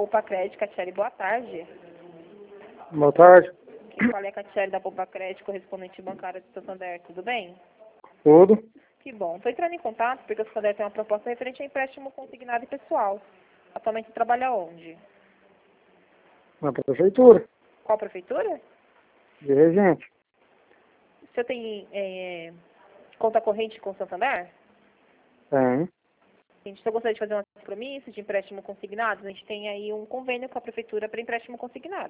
Poupa Crédito, Catiele, boa tarde. Boa tarde. Quem fala é a Catiele da Poupa Crédito, correspondente bancária de Santander, tudo bem? Tudo? Que bom. Estou entrando em contato porque o Santander tem uma proposta referente a empréstimo consignado e pessoal. Atualmente trabalha onde? Na prefeitura. Qual prefeitura? De Regente. O senhor tem conta corrente com o Santander? Tem. A gente só gostaria de fazer um compromisso de empréstimo consignado. A gente tem aí um convênio com a prefeitura para empréstimo consignado.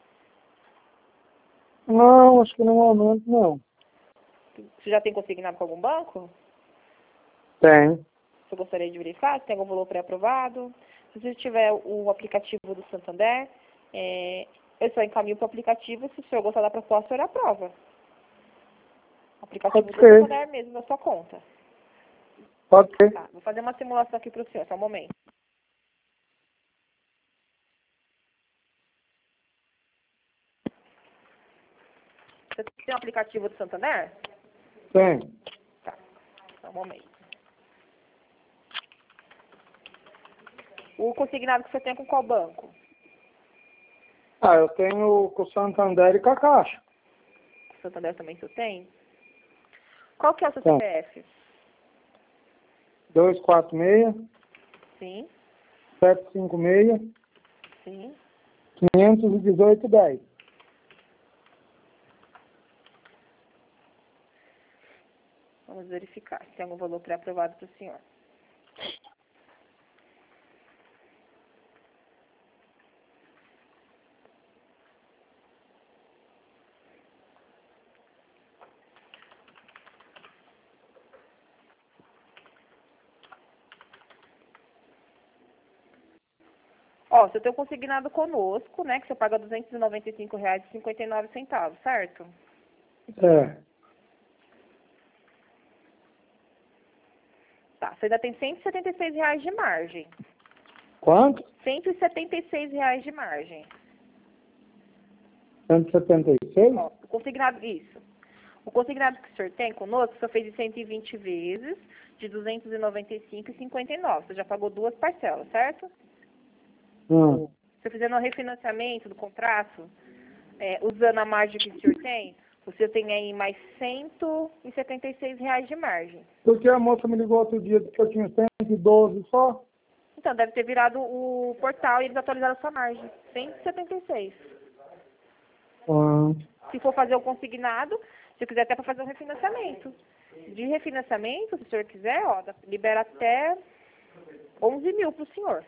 Não, acho que no momento não. Você já tem consignado com algum banco? Tem. Você gostaria de verificar se tem algum valor pré-aprovado? Se você tiver o aplicativo do Santander, eu só encaminho para o aplicativo. Se o senhor gostar da proposta, o senhor aprova. O aplicativo do Santander mesmo na sua conta. Pode ser. Tá, vou fazer uma simulação aqui para o senhor, só um momento. Você tem um aplicativo do Santander? Tem. Tá, só um momento. O consignado que você tem com qual banco? Ah, eu tenho com o Santander e com a Caixa. O Santander também você tem? Qual que é o seu Tem. CPF? 246 Sim, 756 sim. 518 10. Vamos verificar se tem algum valor pré-aprovado para o senhor. Ó, você tem um consignado conosco, né, que você paga R$ 295,59, certo? É. Tá, você ainda tem R$ 176 de margem. Quanto? R$ 176 de margem. 176? Ó, o consignado, isso. O consignado que o senhor tem conosco, o senhor fez de 120 vezes, de R$ 295,59. Você já pagou duas parcelas, certo? Se eu fizer no refinanciamento do contrato, usando a margem que o senhor tem, o senhor tem aí mais R$ 176 de margem. Porque a moça me ligou outro dia que eu tinha 112 só. Então, deve ter virado o portal e eles atualizaram a sua margem. 176. Se for fazer o consignado, se eu quiser até para fazer um refinanciamento. De refinanciamento, se o senhor quiser, ó, libera até 11 mil para o senhor.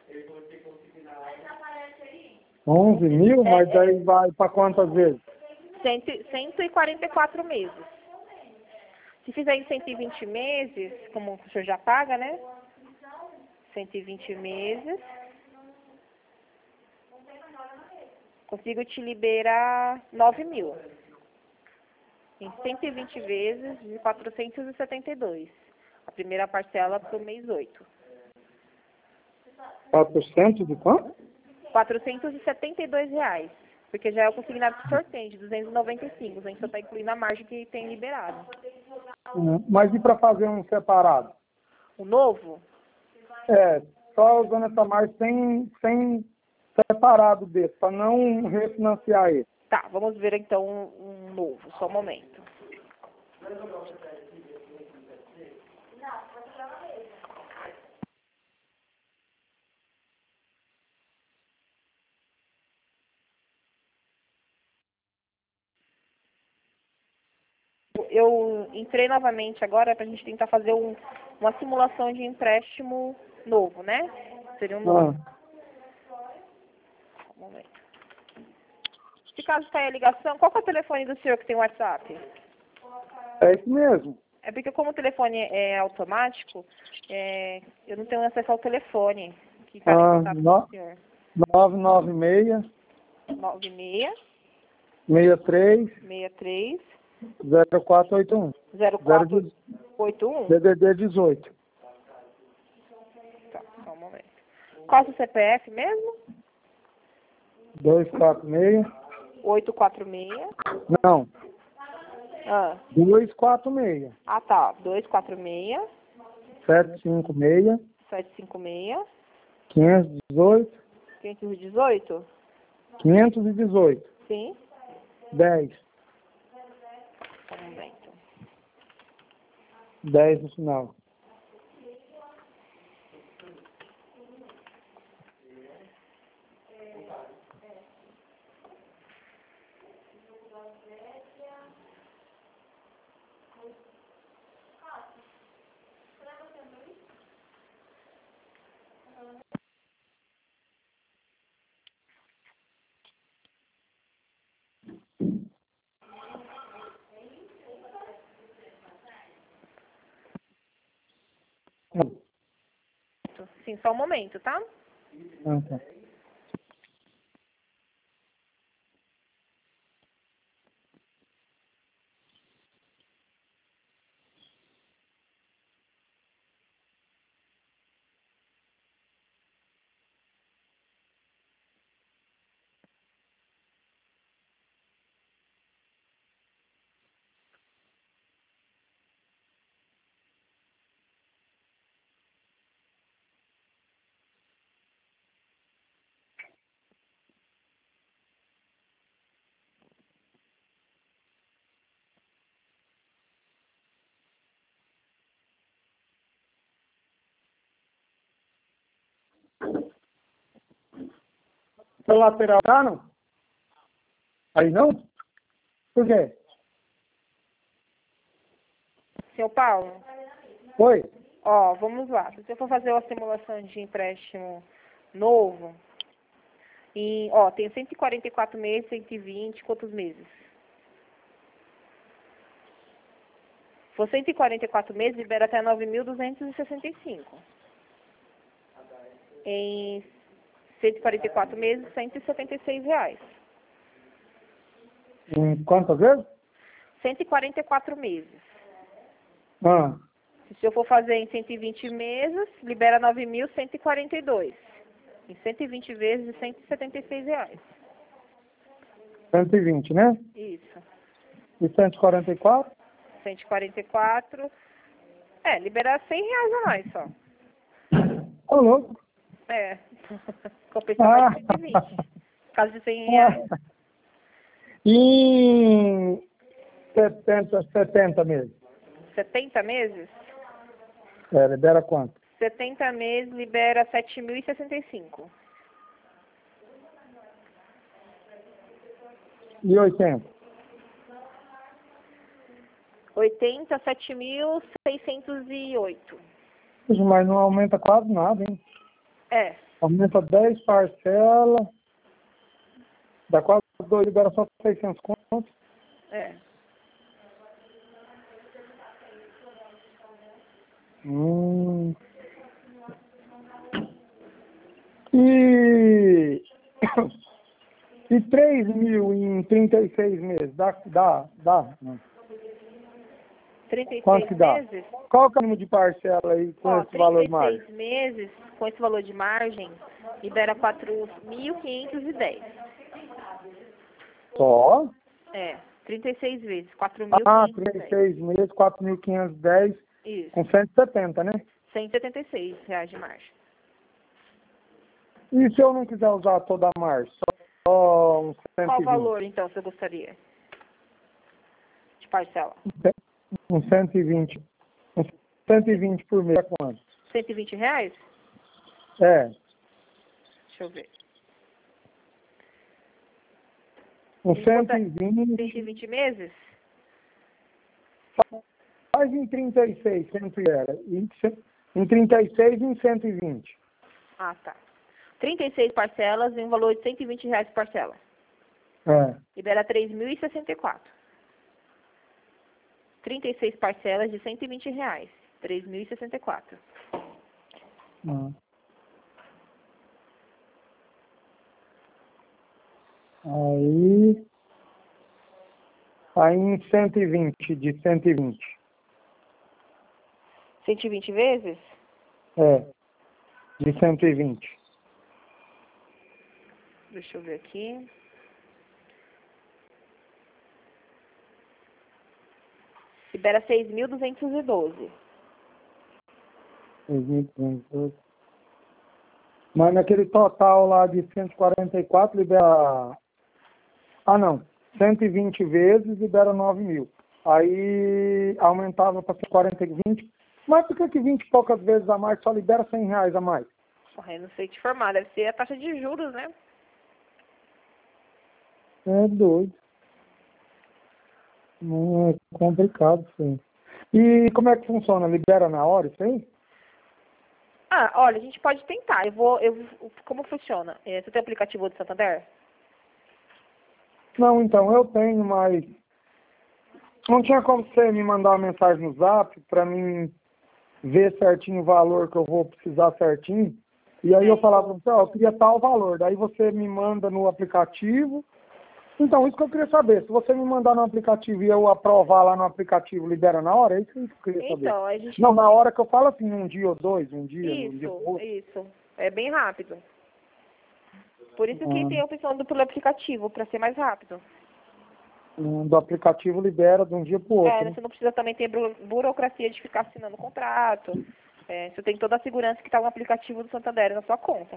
11 mil? Mas daí vai para quantas vezes? 144 meses. Se fizer em 120 meses, como o senhor já paga, né? 120 meses. Consigo te liberar 9 mil. Em 120 vezes de 472. A primeira parcela para o mês 8. 400 de quanto? R$ 472. Porque já é o consignado que o senhor tem, de 295. A gente só está incluindo a margem que tem liberado. Mas e para fazer um separado? O novo? Só usando essa margem sem separado desse, para não refinanciar ele. Tá, vamos ver então um novo, só um momento. Eu entrei novamente agora para a gente tentar fazer uma simulação de empréstimo novo, né? Seria um novo. Um momento. Se caso cair a ligação, qual que é o telefone do senhor que tem WhatsApp? É isso mesmo. É porque como o telefone é automático, eu não tenho acesso ao telefone que está em contato com o senhor. 996 96 63 63 0481. 0481? DDD 18. Tá, só um momento. Qual é o seu CPF mesmo? 246. 846. Não. 246. Ah, tá. 246. 756. 756. 518. 518? 518. Sim. 10. Só um momento. 10 no final. Sim, só um momento, tá? Tá. Seu lateral tá, não? Aí não? Por quê? Seu Paulo, Oi? ó, vamos lá. Se você for fazer uma simulação de empréstimo novo, tem 144 meses, 120, quantos meses? Se for 144 meses, libera até 9.265. Em 144 meses, R$ 176. Em quantas vezes? 144 meses. Ah, Se eu for fazer em 120 meses, libera 9.142. Em 120 vezes, R$ 176. 120, né? Isso. E 144? 144. Libera R$ 100 a mais só. Ô, louco. É. Compensa mais de 120. Caso de R$ 100. E 70 meses. 70 meses? Libera quanto? 70 meses libera 7.065. E 80? 80, 7.608. Mas não aumenta quase nada, hein? É. Aumenta 10 parcelas, dá quase 2, libera só 600 contos. É. E, e 3 mil em 36 meses, dá? Não. 36 Quanto que dá? meses? Qual que é o número de parcela aí com esse valor de margem? 36 meses, com esse valor de margem, libera 4.510. Só? 36 vezes, Ah, 4.510. 36 meses, 4.510 Isso. com 170, né? R$ 176 de margem. E se eu não quiser usar toda a margem? Só uns 120? Qual valor, então, você gostaria de parcela? Uns 120. Uns 120 por mês, é quanto? R$ 120? É. Deixa eu ver. Uns E quanto é? 120. 120 meses? Faz em 36, sempre era. Em 36 e em 120. Ah, tá. 36 parcelas em um valor de R$ 120 por parcela. É. Libera R$ 3.064. 36 parcelas de R$ 120. R$ 3.064. Aí em 120, de 120. 120 vezes? É. De 120. Deixa eu ver aqui. Libera 6.212. 6.500. Mas naquele total lá de 144 libera... Ah, não. 120 vezes libera 9 mil. Aí aumentava para 40 e 20. Mas por que 20 e poucas vezes a mais só libera R$100 a mais? Porra, eu não sei te informar, deve ser a taxa de juros, né? É doido. Não é complicado, sim. E como é que funciona? Libera na hora isso aí? Ah, olha, a gente pode tentar. Como funciona? Você tem o aplicativo do Santander? Não, então, eu tenho, mas não tinha como você me mandar uma mensagem no Zap para mim ver certinho o valor que eu vou precisar certinho. E aí eu falava pra você, ó, eu queria tal valor. Daí você me manda no aplicativo. Então, isso que eu queria saber. Se você me mandar no aplicativo e eu aprovar lá no aplicativo, libera na hora? É isso que eu queria saber. Então, a gente... Não, na hora que eu falo assim, um dia ou dois, um dia outro. Isso. É bem rápido. Por isso que tem a opção pelo aplicativo, para ser mais rápido. Do aplicativo libera de um dia para o outro. Você não precisa também ter burocracia de ficar assinando contrato. Você tem toda a segurança que está no aplicativo do Santander na sua conta.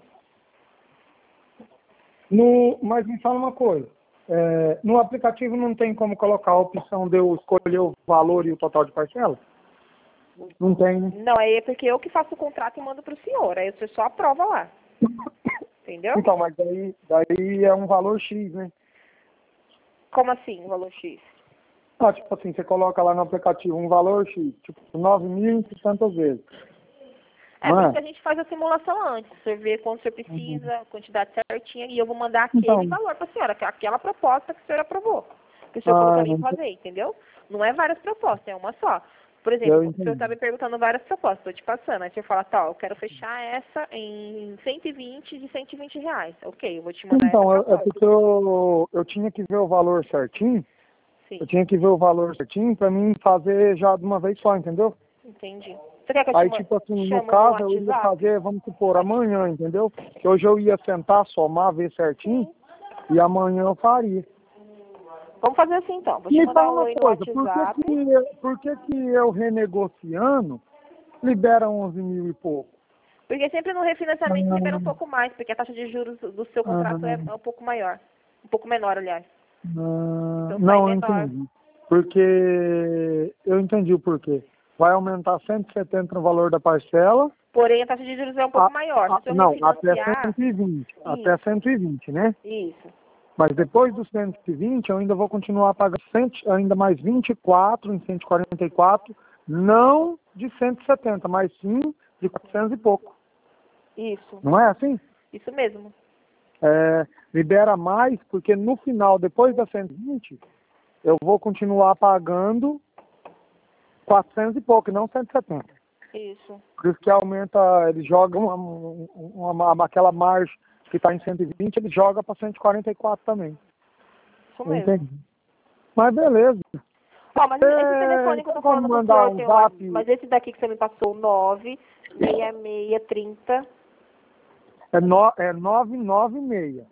Mas me fala uma coisa. No aplicativo não tem como colocar a opção de eu escolher o valor e o total de parcela? Não tem, né? Não, é porque eu que faço o contrato e mando para o senhor. Aí você só aprova lá. Entendeu? Então, mas daí é um valor X, né? Como assim, o valor X? Ah, tipo assim, você coloca lá no aplicativo um valor X, tipo 9 mil e tantas vezes. Por isso que a gente faz a simulação antes. Você vê quanto você precisa, a quantidade certinha, e eu vou mandar aquele valor para a senhora, que é aquela proposta que a senhora aprovou. Que o senhor falou para mim fazer, entendeu? Não é várias propostas, é uma só. Por exemplo, o senhor está me perguntando várias propostas, estou te passando. Aí você fala, tá, eu quero fechar essa em 120 de R$120. Ok, eu vou te mandar essa proposta. É porque eu tinha que ver o valor certinho. Sim. Eu tinha que ver o valor certinho para mim fazer já de uma vez só, entendeu? Entendi. Você quer que eu Aí, te tipo assim, no chame caso, no eu ia WhatsApp? fazer, vamos supor, amanhã, entendeu? Que hoje eu ia sentar, somar, ver certinho, e amanhã eu faria. Vamos fazer assim, então. Vou te mandar um oi no WhatsApp. Por que eu renegociando libera 11 mil e pouco? Porque sempre no refinanciamento libera um pouco mais, porque a taxa de juros do seu contrato é um pouco maior. Um pouco menor, aliás. Então, não, eu entendi. Porque eu entendi o porquê. Vai aumentar 170 no valor da parcela. Porém, a taxa de juros é um pouco maior. Se eu não, refinanciar... até 120. Até 120, né? Isso. Mas depois dos 120, eu ainda vou continuar pagando ainda mais 24 em 144, não de 170, mas sim de 400 e pouco. Isso. Não é assim? Isso mesmo. Libera mais, porque no final, depois da 120, eu vou continuar pagando 400 e pouco, não 170. Isso. Por isso que aumenta, ele joga aquela margem que está em 120, ele joga para 144 também. Isso mesmo. Entendi. Mas beleza. Mas esse telefone que eu tô falando com o senhor tem zap. Mas esse daqui que você me passou, 96630. É 996.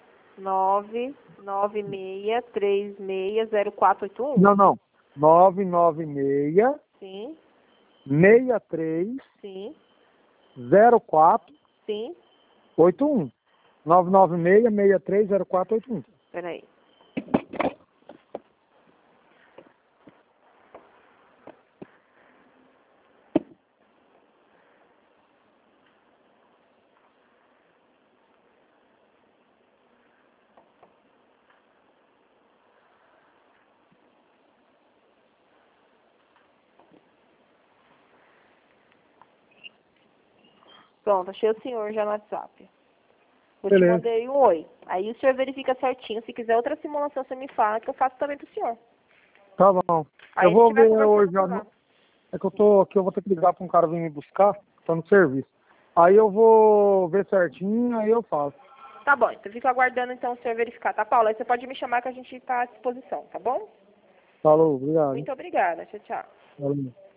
996360481? Não. 996. Sim. 63. Sim. 04. Sim. 81. 996-630481. Peraí. Pronto, achei o senhor já no WhatsApp. Eu te mandei um oi. Aí o senhor verifica certinho. Se quiser outra simulação, você me fala que eu faço também pro senhor. Tá bom. Aí eu vou ver hoje. É que eu tô aqui, eu vou ter que ligar para um cara vir me buscar. Tô no serviço. Aí eu vou ver certinho, aí eu faço. Tá bom, então fico aguardando então o senhor verificar, tá, Paula? Aí você pode me chamar que a gente tá à disposição, tá bom? Falou, obrigado. Muito obrigada. Tchau, tchau. Valeu.